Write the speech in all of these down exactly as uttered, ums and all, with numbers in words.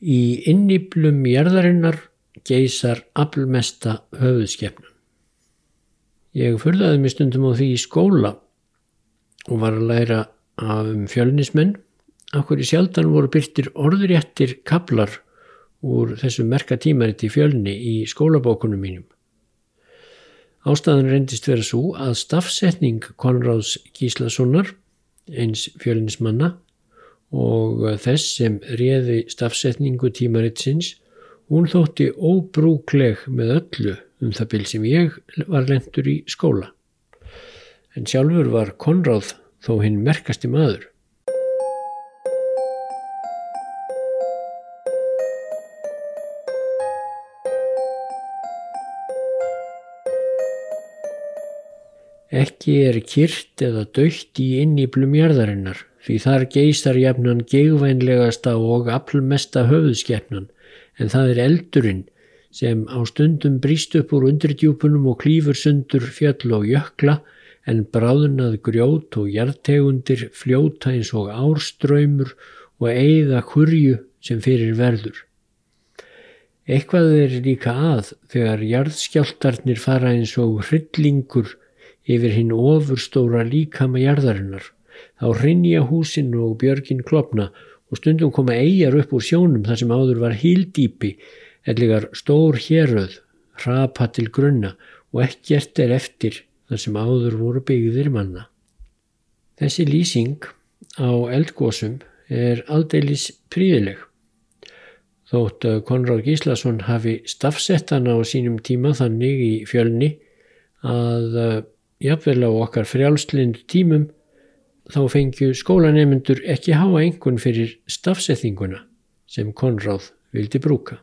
Í innyflum jarðarinnar geysar aflmesta höfuðskepnan. Ég furðaði mig stundum á því í skóla og var að læra af um fjölnismenn af hverju sjaldan voru birtir orðréttir kaflar úr þessu merka tímariti Fjölni í skólabókunum mínum. Ástæðan reyndist vera svo að stafsetning Konráðs Gíslasonar, eins fjölnismanna, og þess sem réði stafsetningu tímaritsins, hún þótti óbrúkleg með öllu um það bil sem ég var lentur í skóla. En sjálfur var Konráð þó hinn merkasti maður. Ekki er kyrrt eða dautt í innyflum jarðarinnar, því þar geysar jafnan geigvænlegasta og aflmesta höfuðskepnan, en það er eldurinn sem á stundum brýst upp úr undirdjúpunum og klífur sundur fjöll og jökla, en bráðnað grjót og jarðtegundir fljóta eins og árstraumur og eyða kurju sem fyrir verður. Eitthvað er líka að þegar jarðskjálftarnir fara eins og hryllingur yfir hinn ofurstóra líkama jarðarinnar. Þá hrynja húsin og björgin klofna og stundum koma eyjar upp úr sjónum þar sem áður var hyldýpi, ellegar stór héröð, hrapa til grunna og ekkert er eftir þar sem áður voru byggðir manna. Þessi lýsing á eldgosum er aldeilis prýðileg. Þótt Konráð Gíslason hafi stafsett hana á sínum tíma þannig í Fjölni að jafnvel á okkar frjálslindu tímum þá fengju skólanemendur ekki háa einkunn fyrir stafsetninguna sem Konráð vildi brúka.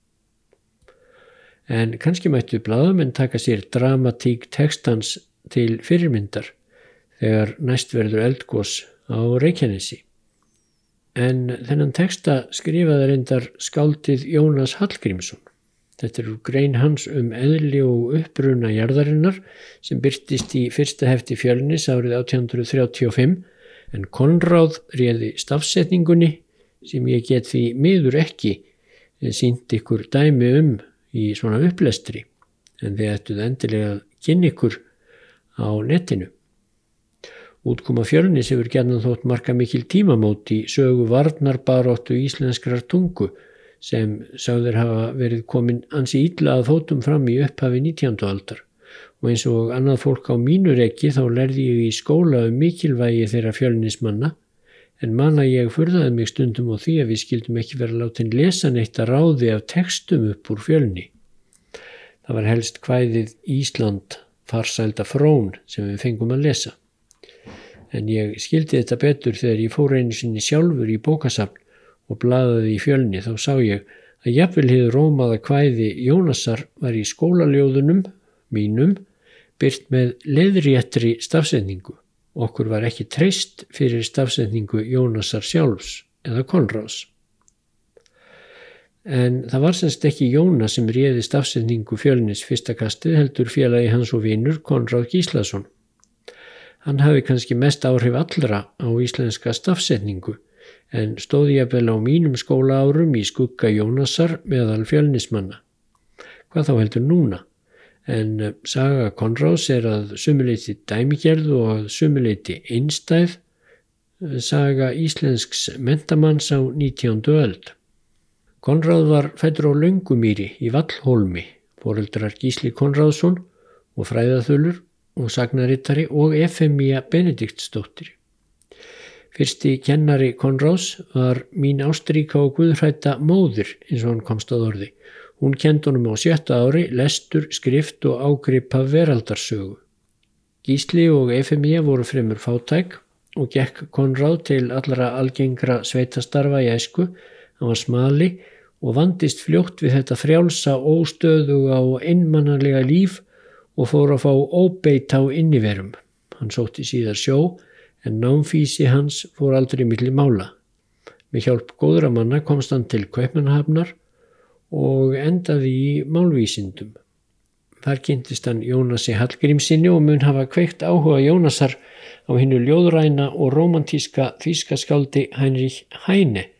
En kannski mættu blaðamenn taka sér dramatík textans til fyrirmyndar þegar næst verður eldgos á Reykjanesi. En þennan texta skrifaði reyndar skáldið Jónas Hallgrímsson. Þetta er úr grein hans um eðli og uppruna jarðarinnar sem birtist í fyrsta hefti Fjölnis árið átján hundruð þrjátíu og fimm, en Konráð réði stafsetningunni sem ég get því miður ekki sýnt ykkur dæmi um í svona upplestri, en þið ættuð endilega að kynna ykkur á netinu. Útkoma Fjölnis hefur gjarnan þótt marka mikil tímamót í sögu varnarbaráttu íslenskrar tungu sem sagðir hafa verið komin ansi illa að fótum fram í upphafi nítjándu aldar, og eins og annað fólk á mínu reki þá lærði ég í skóla um mikilvægi þeirra Fjölnismanna, en man að ég furðaði mig stundum á því að við skildum ekki vera látin lesa neitt að ráði af textum upp úr Fjölni. Það var helst kvæðið Ísland, farsælda frón sem við fengum að lesa. En ég skildi þetta betur þegar ég fór einu sinni sjálfur í bókasafn og blaðaði í Fjölni. Þá sá ég að jafnvel hið rómaða kvæði Jónasar var í skólaljóðunum mínum birt með leiðréttri stafsetningu. Okkur var ekki treyst fyrir stafsetningu Jónasar sjálfs eða Konráðs. En það var semst ekki Jónas sem réði stafsetningu Fjölnis fyrsta kastið, heldur félagi hans og vinur Konráð Gíslason. Hann hafi kannski mest áhrif allra á íslenska stafsetningu, en stóð jafnvel á mínum skólaárum í skugga Jónasar meðal Fjölnismanna. Hvað þá heldur núna? En saga Konráðs er að sumuleyti dæmigerð og að sumuleyti einstæð saga íslensks menntamanns á nítjándu öld. Konráð var fæddur á Löngumýri í Vallhólmi, foreldrar Gísli Konráðsson og fræðaþulur og sagnarittari og Efemía Benediktsdóttir. Fyrsti kennari Konráðs var mín ástríka og guðhrædda móðir, eins og hann komst að orði. Hún kenndi honum á sjötta ári lestur, skrift og ágrip af veraldarsögu. Gísli og Efemía voru fremur fátæk og gekk Konráð til allra algengra sveitastarfa í æsku. Hann var smali og vandist fljótt við þetta frjálsa, óstöðuga og einmannlega líf og fór að fá óbeit á inniverum. Hann sótti síðar sjó, en námfýsi hans fór aldrei milli mála. Með hjálp góðra manna komst hann til Kaupmannahafnar og endaði í málvísindum. Þar kynntist hann Jónasi Hallgrímssyni og mun hafa kveikt áhuga Jónasar á hinu ljóðræna og rómantíska þýska skáldi Heinrich Heine,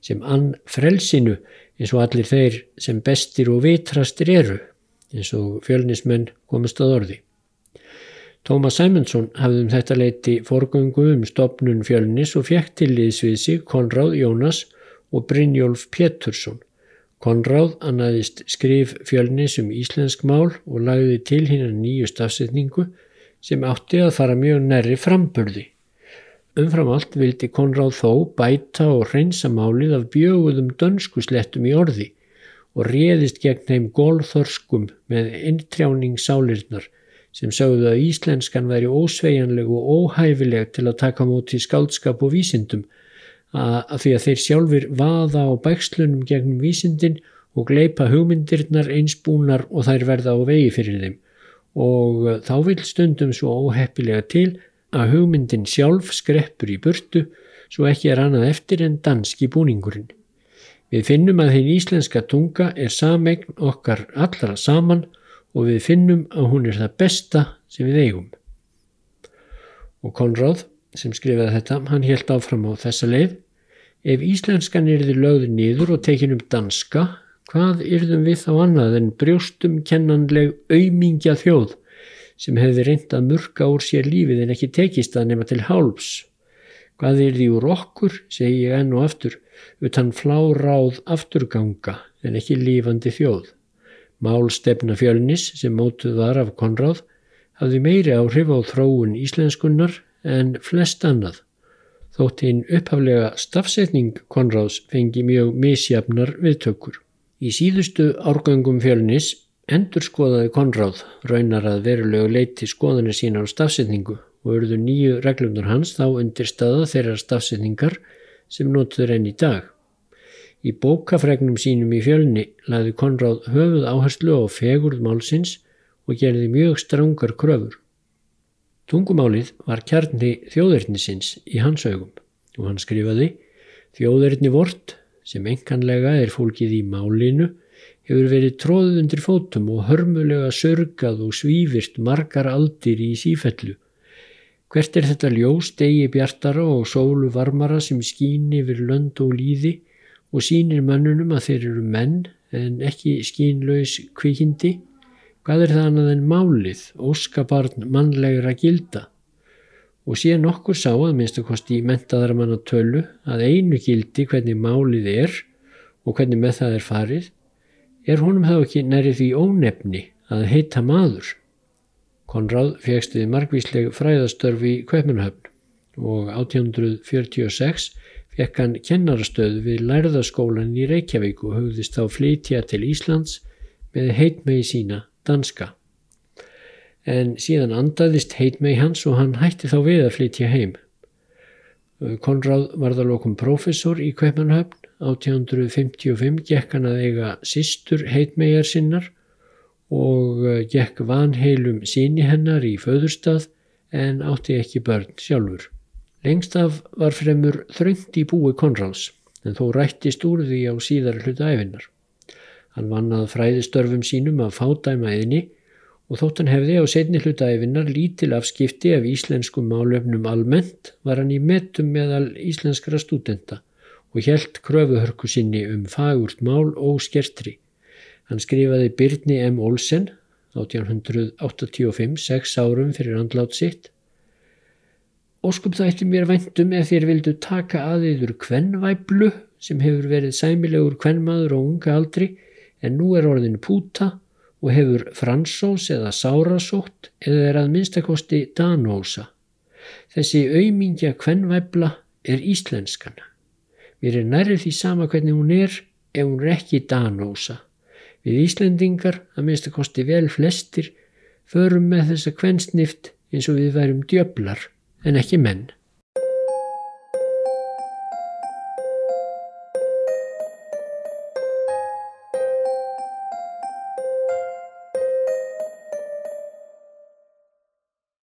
sem ann frelsinu eins og allir þeir sem bestir og vitrastir eru, eins og Fjölnismenn komast að orði. Tómas Sæmundsson hafði um þetta leyti forgöngu um stofnun Fjölnis og fékk til liðs við sig Konráð Jónas og Brynjólf Pétursson. Konráð annaðist skrif Fjölnis um íslensk mál og lagði til hina nýju stafsetningu sem átti að fara mjög nærri framburði. Umfram allt vildi Konráð þó bæta og hreinsa málið af bjöguðum dönsku slettum í orði og réðist gegn þeim golþorskum með inntrjáning sálirnar sem sögðu að íslenskan væri ósveigjanleg og óhæfileg til að taka á móti skáldskap og vísindum, að því að þeir sjálfir vaða á bægslunum gegnum vísindin og gleypa hugmyndirnar einsbúnar og þær verða á vegi fyrir þeim, og þá vill stundum svo óheppilega til að hugmyndin sjálf skreppur í burtu svo ekki er annað eftir en danski búningurinn. Við finnum að hinn íslenska tunga er sameign okkar allra saman og við finnum að hún er það besta sem við eigum. Og Konráð, sem skrifaði þetta, hann hélt áfram á þessa leið: ef íslenskan yrði lögð niður og tekin um danska, hvað yrðum við þá annað en brjóstum kennanleg aumingja þjóð sem hefði reynt að murka úr sér lífið en ekki tekist að nema til hálfs? Hvað yrði úr okkur, segi ég enn og aftur, utan fláráð afturganga en ekki lífandi þjóð? Málstefna Fjölnis, sem mótuð var af Konráð, hafði meiri áhrif á þróun íslenskunnar en flest annað, þótt hinn upphaflega stafsetning Konráðs fengi mjög misjafnar viðtökur. Í síðustu árgöngum Fjölnis endurskoðaði Konráð raunar að verulegu leyti skoðanir sínar á stafsetningu og urðu nýju reglurnar hans þá undirstaða þeirrar stafsetningar sem notuð enn í dag. Í bókafregnum sínum í Fjölni lagði Konráð höfuð áherslu á fegurð málsins og gerði mjög strangar kröfur. Tungumálið var kjarni þjóðernisins í hans augum og hann skrifaði: þjóðerni vort, sem einkanlega er fólgið í málinu, hefur verið tróðið undir fótum og hörmulega sörgað og svífirt margar aldir í sífellu. Hvert er þetta ljós degi bjartara og sólu varmara sem skín yfir lönd og líði og sýnir mönnunum að þeir eru menn en ekki skínlaus kvikindi? Hvað er það annað en málið, óskabarn mannlegra gilda? Og sé nokkur sá að minnstakosti í menntaðra manna tölu að einu gildi hvernig málið er og hvernig með það er farið, er honum þá ekki nærri því ónefni að heita maður. Konráð fékkst við margvísleg fræðastörf í Kaupmannahöfn og átján hundruð fjörutíu og sex fekk hann kennarastöð við lærðaskólan í Reykjavík og hugðist þá flytja til Íslands með heitmegi sína danska. En síðan andaðist heitmegi hans og hann hætti þá við að flytja heim. Konráð varð að lokum prófessor í Kaupmannahöfn. átján hundruð fimmtíu og fimm gekk hann að eiga systur heitmegjar sinnar og gekk vanheilum syni hennar í föðurstað en átti ekki börn sjálfur. Lengst af var fremur þröngt í búi Konráðs, en þó rættist úr því á síðari hluta ævinnar. Hann vann að fræðistörfum sínum af fádæmaeiðni og þótt hann hefði á seinni hluta ævinnar lítil afskipti af íslenskum málefnum almennt, var hann í metum meðal íslenskra stúdenta og hélt kröfuhörku sinni um fagurt mál óskertri. Hann skrifaði Birni M. Olsen átján hundruð áttatíu og fimm, sex árum fyrir andlát sitt: óskum þætti mér væntum ef þér vildu taka að yður kvenvæflu sem hefur verið sæmilegur kvenmaður á unga aldri en nú er orðin púta og hefur fransós eða sárasótt eða er að minnstakosti danósa. Þessi aumingja kvenvæfla er íslenskan. Mér er nærri því sama hvernig hún er ef hún er ekki danósa. Við Íslendingar, að minnstakosti vel flestir, förum með þessa kvensnift eins og við værum djöflar en ekki menn.